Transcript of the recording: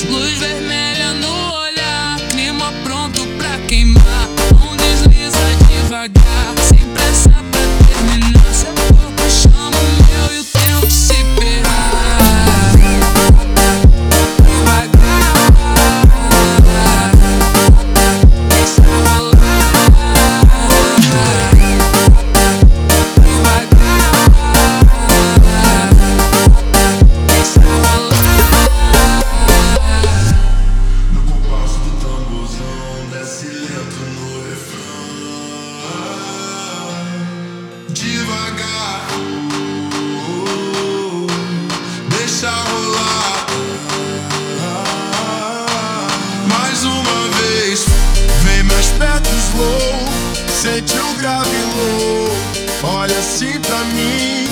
luz vermelha no olhar, clima pronto pra queimar. Não desliza devagar, sem pressa pra terminar. Seu corpo chama o meu e o tempo se ferrar. Devagar, deixa rolar. Devagar, deixa rolar. Mais uma vez, vem mais perto, slow. Sente o grave low. Olha assim pra mim.